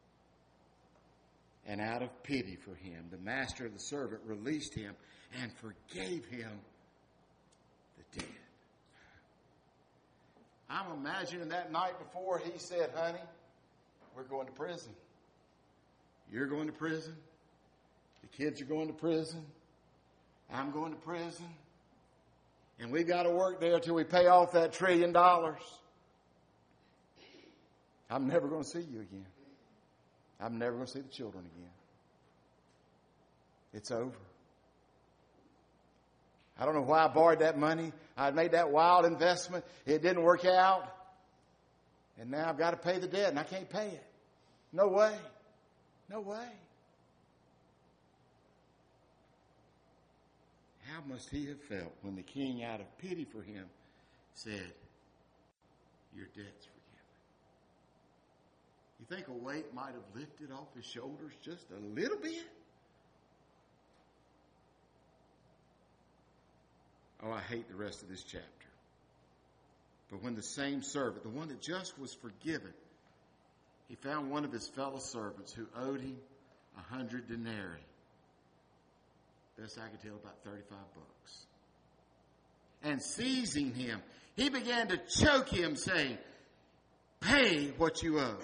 And out of pity for him, the master of the servant released him and forgave him the debt. I'm imagining that night before he said, honey, we're going to prison. You're going to prison. The kids are going to prison. I'm going to prison. And we've got to work there till we pay off that $1 trillion. I'm never going to see you again. I'm never going to see the children again. It's over. I don't know why I borrowed that money. I made that wild investment. It didn't work out. And now I've got to pay the debt, and I can't pay it. No way. No way. How must he have felt when the king, out of pity for him, said, your debt's forgiven? You think a weight might have lifted off his shoulders just a little bit? Oh, I hate the rest of this chapter. But when the same servant, the one that just was forgiven, he found one of his fellow servants who owed him 100 denarii. Best I could tell, about $35. And seizing him, he began to choke him, saying, pay what you owe.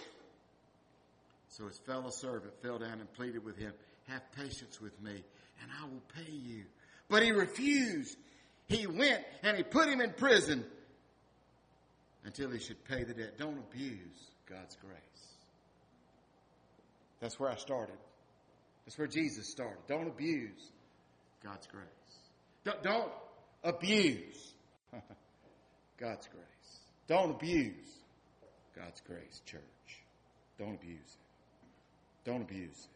So his fellow servant fell down and pleaded with him, have patience with me, and I will pay you. But he refused. He went and he put him in prison until he should pay the debt. Don't abuse God's grace. That's where I started. That's where Jesus started. Don't abuse God's grace. Don't abuse God's grace. Don't abuse God's grace, church. Don't abuse it. Don't abuse it.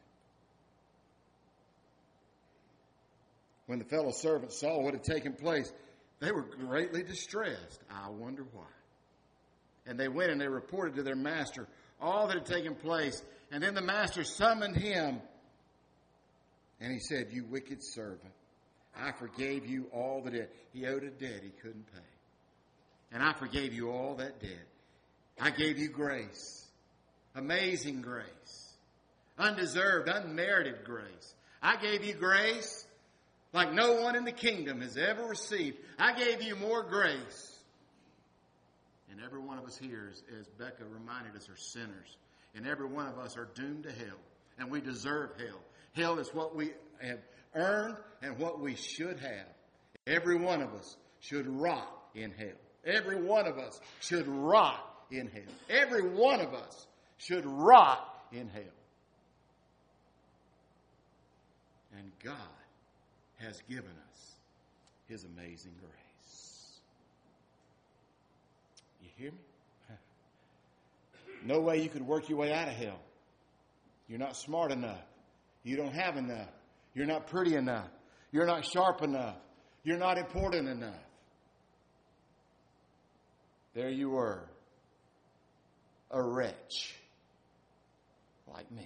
When the fellow servants saw what had taken place, they were greatly distressed. I wonder why. And they went and they reported to their master all that had taken place. And then the master summoned him. And he said, you wicked servant, I forgave you all the debt. He owed a debt he couldn't pay. And I forgave you all that debt. I gave you grace. Amazing grace. Undeserved, unmerited grace. I gave you grace like no one in the kingdom has ever received. I gave you more grace And every one of us here, as Becca reminded us, are sinners. And every one of us are doomed to hell. And we deserve hell. Hell is what we have earned and what we should have. Every one of us should rot in hell. Every one of us should rot in hell. Every one of us should rot in hell. And God has given us His amazing grace. You hear me? No way you could work your way out of hell. You're not smart enough. You don't have enough. You're not pretty enough. You're not sharp enough. You're not important enough. There you were, a wretch like me.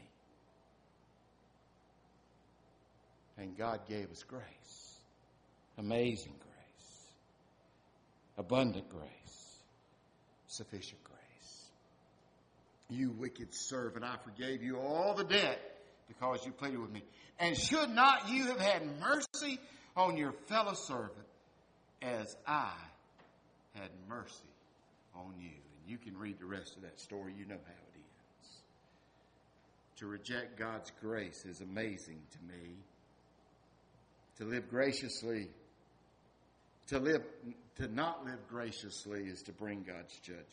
And God gave us grace. Amazing grace. Abundant grace. Sufficient grace. You wicked servant, I forgave you all the debt because you pleaded with me. And should not you have had mercy on your fellow servant as I had mercy on you? And you can read the rest of that story. You know how it ends. To reject God's grace is amazing to me. To live graciously, to not live graciously is to bring God's judgment.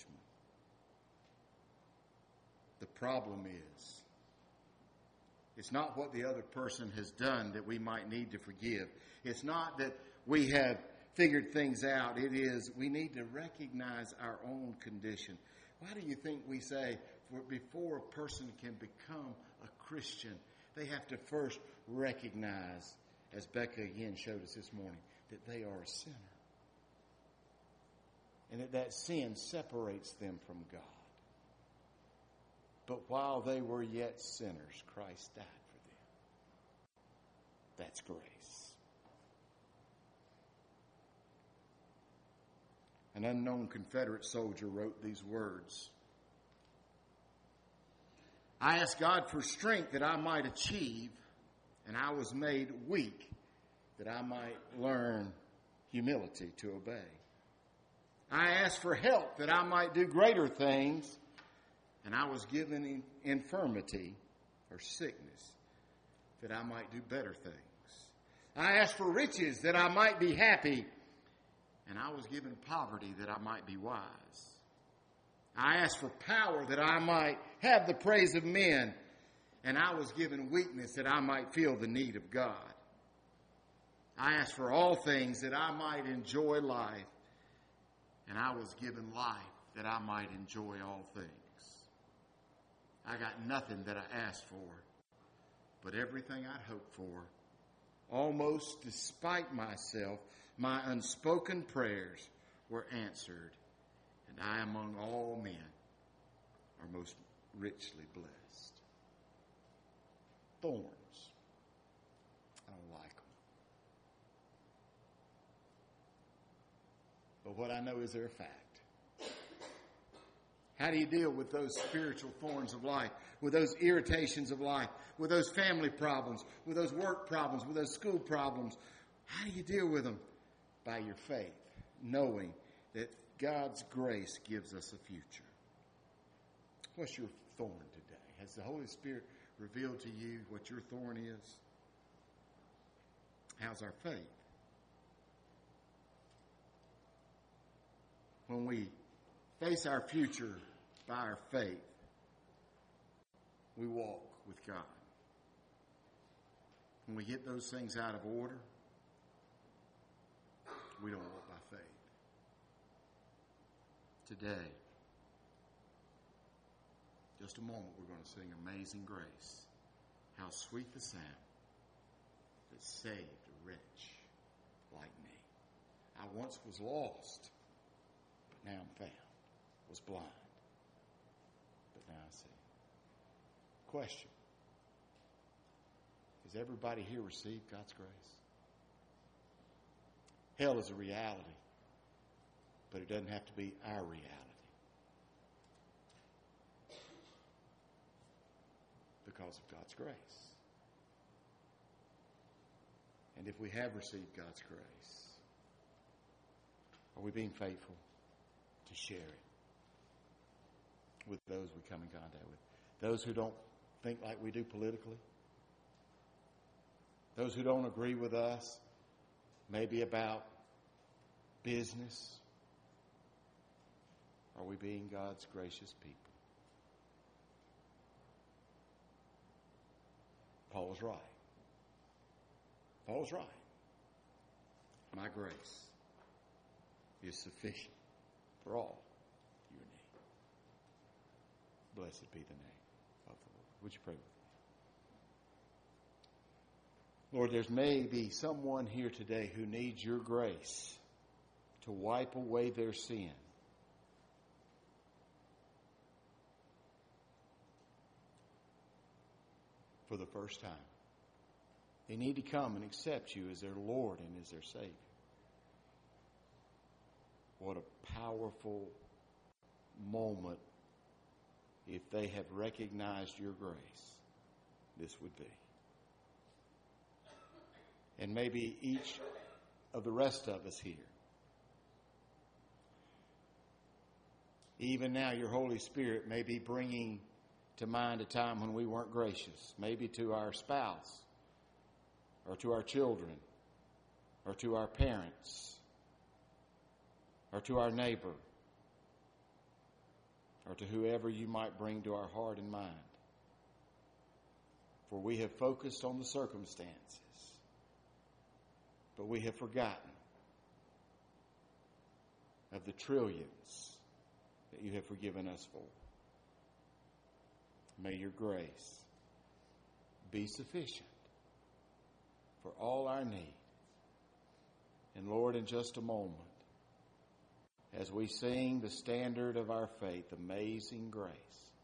The problem is, it's not what the other person has done that we might need to forgive. It's not that we have figured things out. It is we need to recognize our own condition. Why do you think we say before a person can become a Christian, they have to first recognize, as Becca again showed us this morning, that they are a sinner. And that sin separates them from God. But while they were yet sinners, Christ died for them. That's grace. An unknown Confederate soldier wrote these words. I asked God for strength that I might achieve, and I was made weak that I might learn humility to obey. I asked for help that I might do greater things, and I was given infirmity or sickness that I might do better things. I asked for riches that I might be happy, and I was given poverty that I might be wise. I asked for power that I might have the praise of men, and I was given weakness that I might feel the need of God. I asked for all things that I might enjoy life, and I was given life that I might enjoy all things. I got nothing that I asked for, but everything I'd hoped for. Almost despite myself, my unspoken prayers were answered, and I among all men are most richly blessed. Thorns. I don't like them. But what I know is they're a fact. How do you deal with those spiritual thorns of life, with those irritations of life, with those family problems, with those work problems, with those school problems? How do you deal with them? By your faith, knowing that God's grace gives us a future. What's your thorn today? Has the Holy Spirit revealed to you what your thorn is? How's our faith? When we face our future by our faith, we walk with God. When we get those things out of order, we don't walk by faith. Today, just a moment, we're going to sing Amazing Grace. How sweet the sound that saved a wretch like me. I once was lost, but now I'm found. Was blind, but now I see. Question. Has everybody here received God's grace? Hell is a reality, but it doesn't have to be our reality. Because of God's grace. And if we have received God's grace, are we being faithful to share it? with those we come in contact with. Those who don't think like we do politically. Those who don't agree with us, maybe about business. Are we being God's gracious people? Paul's right. Paul's right. My grace is sufficient for all your need. Blessed be the name of the Lord. Would you pray with me? Lord, there's maybe someone here today who needs your grace to wipe away their sin. For the first time. They need to come and accept you as their Lord and as their Savior. What a powerful moment if they have recognized your grace, this would be. And maybe each of the rest of us here, even now your Holy Spirit may be bringing to mind a time when we weren't gracious, maybe to our spouse, or to our children, or to our parents, or to our neighbor, or to whoever you might bring to our heart and mind. For we have focused on the circumstances, but we have forgotten of the trillions that you have forgiven us for. May your grace be sufficient for all our need. And Lord, in just a moment, as we sing the standard of our faith, Amazing Grace,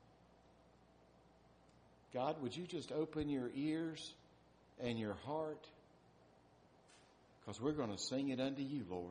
God, would you just open your ears and your heart? Because we're going to sing it unto you, Lord.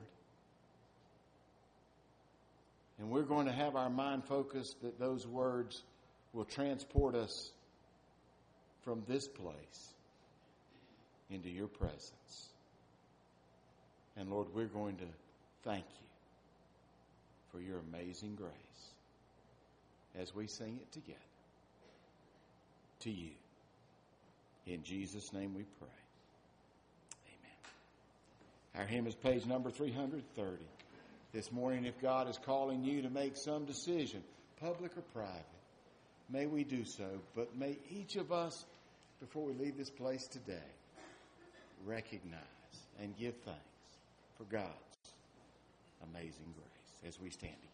And we're going to have our mind focused that those words will transport us from this place into your presence. And Lord, we're going to thank you for your amazing grace as we sing it together to you. In Jesus' name we pray. Amen. Our hymn is page number 330. This morning, if God is calling you to make some decision, public or private, may we do so, but may each of us, before we leave this place today, recognize and give thanks for God's amazing grace as we stand together.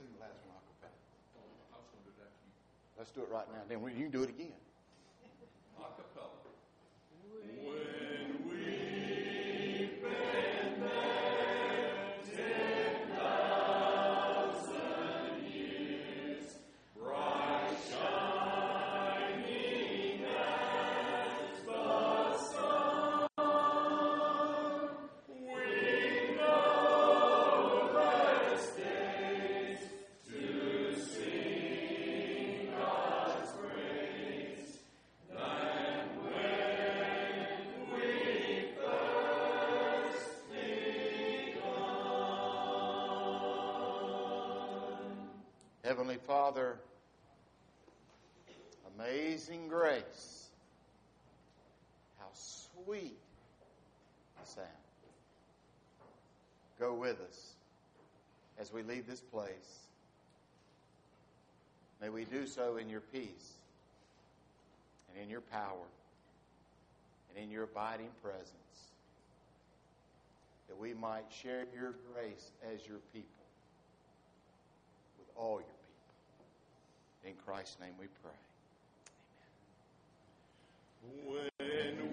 sing the last one a cappella. I was going to do that to you. Let's do it right now. Then you can do it again. A cappella. When we've been there 10,000 years, bright shining as the sun, we know less days to sing God's praise than when we first begun. Heavenly Father, amazing grace. How sweet the sound. Go with us as we leave this place. May we do so in your peace and in your power and in your abiding presence, that we might share your grace as your people with all your people. In Christ's name we pray. When